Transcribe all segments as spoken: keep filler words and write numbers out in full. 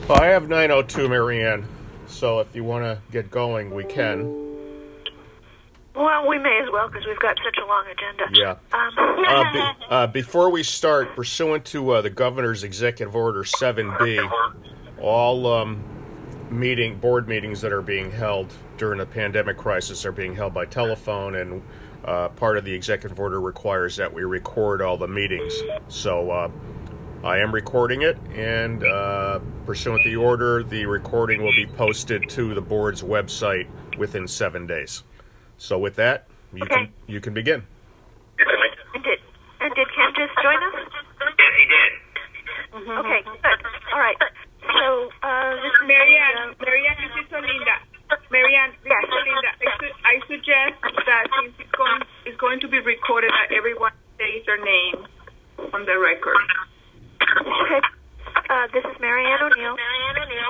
Well, I have nine oh two, Marianne, so if you want to get going, we can. Well, we may as well because we've got such a long agenda. Yeah. Um, Uh, be, uh, before we start, pursuant to uh, the Governor's Executive Order seven B, all um, meeting board meetings that are being held during the pandemic crisis are being held by telephone, and uh, part of the Executive Order requires that we record all the meetings. So uh, I am recording it, and uh, pursuant to the order, the recording will be posted to the board's website within seven days. So with that, you Okay. can you can begin. and did and did Ken just join us? Yes, he did. Mm-hmm. Okay, good. All right. So, uh, this is Marianne, uh, Marianne, this is Olinda. Marianne, this Yes. is Olinda. I, su- I suggest that since it's going, it's going to be recorded, that everyone says their name on the record. Okay. Uh, this is Marianne O'Neill. Marianne O'Neill.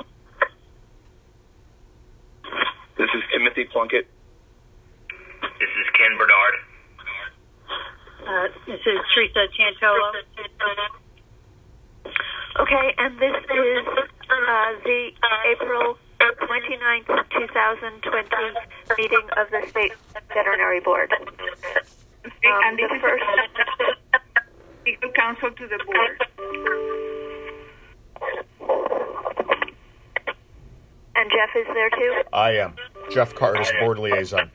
This is Timothy Plunkett. This is Ken Bernard. Uh, this is Teresa Chantolo. Okay, and this is uh, the April twenty-ninth, twenty twenty meeting of the State Veterinary Board. Um, and this the is first. legal counsel to the board. And Jeff is there too? I am. Jeff Curtis, board liaison.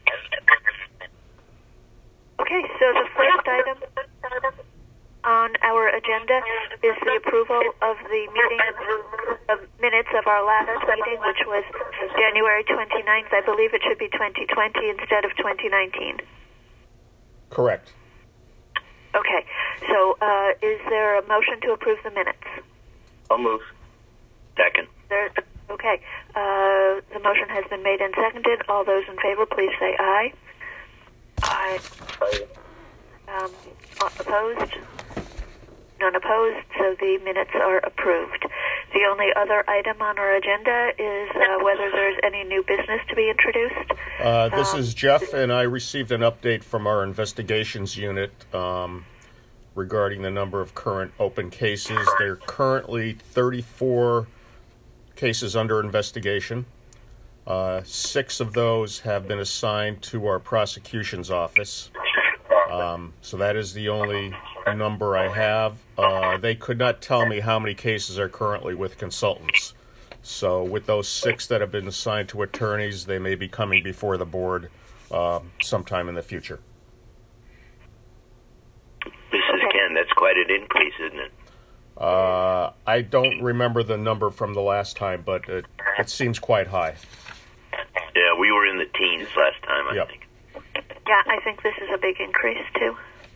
Okay, so the first item on our agenda is the approval of the meeting of minutes of our last meeting, which was January twenty-ninth. I believe it should be twenty twenty instead of twenty nineteen. Correct. Okay, so uh, is there a motion to approve the minutes? I'll move. Second. There, okay, uh, the motion has been made and seconded. All those in favor, please say aye. Aye. Um, opposed? None opposed, so the minutes are approved. The only other item on our agenda is uh, whether there's any new business to be introduced. Uh, this Um, is Jeff, and I received an update from our investigations unit um, regarding the number of current open cases. There are currently thirty-four cases under investigation. Uh, six of those have been assigned to our prosecution's office. Um, so that is the only number I have. Uh, they could not tell me how many cases are currently with consultants. So with those six that have been assigned to attorneys, they may be coming before the board uh, sometime in the future. This is Ken. That's quite an increase, isn't it? Uh, I don't remember the number from the last time, but it, it seems quite high. Yeah, we were in the teens last time, I Yep. think. Yeah, I think this is a big increase, too.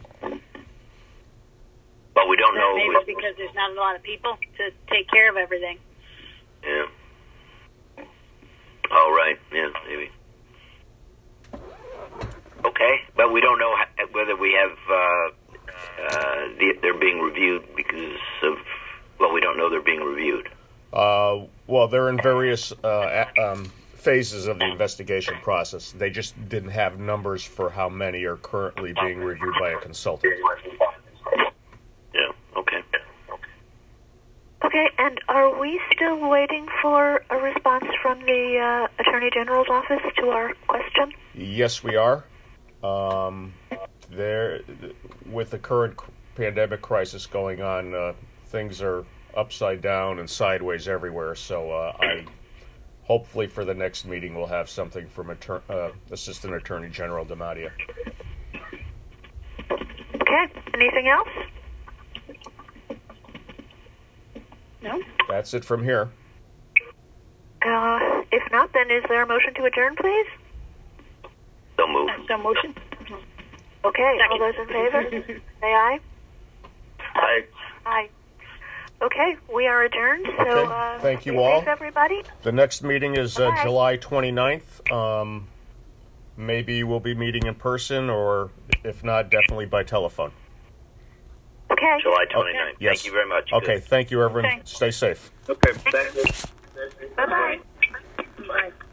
But we don't know. Maybe what- because there's not a lot of people to take care of everything. Yeah. All right. Yeah, maybe. Okay, but we don't know ho- whether we have uh, uh, the, they're being reviewed because of. Well, we don't know they're being reviewed. Uh, well, they're in various uh, a- um, phases of the investigation process. They just didn't have numbers for how many are currently being reviewed by a consultant. Yeah. Okay. Okay, and are we still waiting for a response from the uh, Attorney General's office to our question? Yes, we are. Um, there, with the current pandemic crisis going on, uh, things are upside down and sideways everywhere. So uh, I, hopefully for the next meeting, we'll have something from Attor- uh, Assistant Attorney General DiMattia. Okay, anything else? No? That's it from here. Uh, if not, then is there a motion to adjourn, please? Don't move. So motion? Okay, all Second. those in favor, say aye. Aye. Aye. Okay, we are adjourned. So, Okay, uh, thank you be all. safe, everybody. The next meeting is uh, Bye. July twenty-ninth. Um, maybe we'll be meeting in person, or if not, definitely by telephone. Okay. July twenty-ninth. Yes. Thank you very much. Okay, Good. thank you, everyone. Okay. Stay safe. Okay, thank you. Bye-bye. Bye.